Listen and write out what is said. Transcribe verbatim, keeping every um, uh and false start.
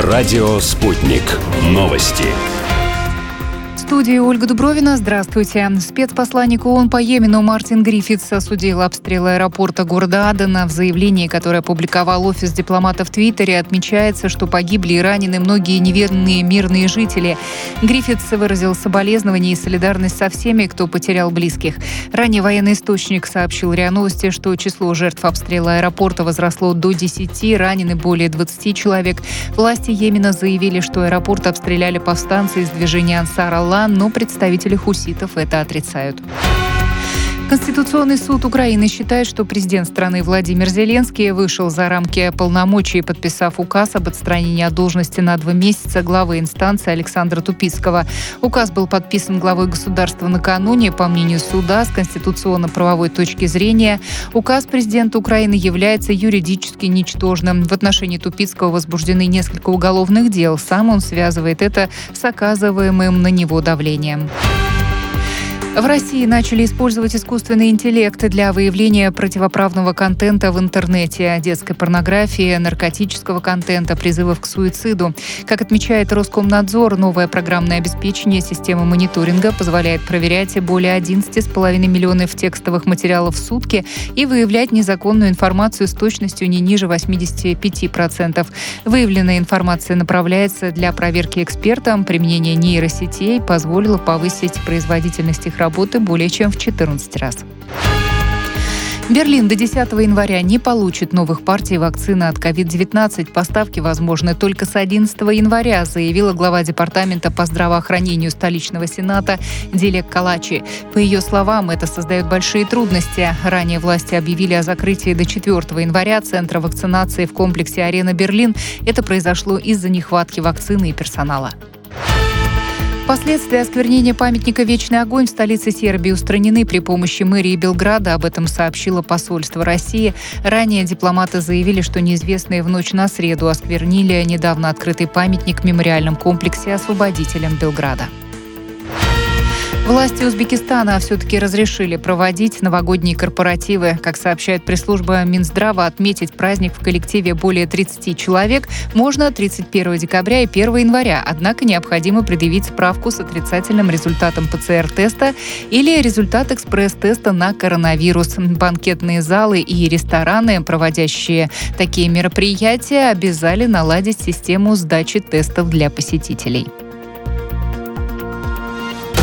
Радио «Спутник». Новости. В студии Ольга Дубровина. Здравствуйте. Спецпосланник ООН по Йемену Мартин Гриффитс осудил обстрел аэропорта города Адена. В заявлении, которое опубликовал офис дипломата в Твиттере, отмечается, что погибли и ранены многие невинные мирные жители. Гриффитс выразил соболезнования и солидарность со всеми, кто потерял близких. Ранее военный источник сообщил РИА Новости, что число жертв обстрела аэропорта возросло до десяти, ранены более двадцати человек. Власти Йемена заявили, что аэропорт обстреляли повстанцы из движения Ансар-Аллах, но представители хуситов это отрицают. Конституционный суд Украины считает, что президент страны Владимир Зеленский вышел за рамки полномочий, подписав указ об отстранении от должности на два месяца главы инстанции Александра Тупицкого. Указ был подписан главой государства накануне. По мнению суда, с конституционно-правовой точки зрения, указ президента Украины является юридически ничтожным. В отношении Тупицкого возбуждены несколько уголовных дел. Сам он связывает это с оказываемым на него давлением. В России начали использовать искусственный интеллект для выявления противоправного контента в интернете, детской порнографии, наркотического контента, призывов к суициду. Как отмечает Роскомнадзор, новое программное обеспечение системы мониторинга позволяет проверять более одиннадцати с половиной миллионов текстовых материалов в сутки и выявлять незаконную информацию с точностью не ниже восьмидесяти пяти процентов. Выявленная информация направляется для проверки экспертам. Применение нейросетей позволило повысить производительность их работы более чем в четырнадцать раз. Берлин до десятого января не получит новых партий вакцины от ковид девятнадцать. Поставки возможны только с одиннадцатого января, заявила глава департамента по здравоохранению столичного сената Дилек Калачи. По ее словам, это создает большие трудности. Ранее власти объявили о закрытии до четвёртого января центра вакцинации в комплексе «Арена Берлин». Это произошло из-за нехватки вакцины и персонала. Последствия осквернения памятника «Вечный огонь» в столице Сербии устранены при помощи мэрии Белграда. Об этом сообщило посольство России. Ранее дипломаты заявили, что неизвестные в ночь на среду осквернили недавно открытый памятник в мемориальном комплексе освободителям Белграда. Власти Узбекистана все-таки разрешили проводить новогодние корпоративы. Как сообщает пресс-служба Минздрава, отметить праздник в коллективе более тридцати человек можно тридцать первого декабря и первого января. Однако необходимо предъявить справку с отрицательным результатом ПЦР-теста или результат экспресс-теста на коронавирус. Банкетные залы и рестораны, проводящие такие мероприятия, обязали наладить систему сдачи тестов для посетителей.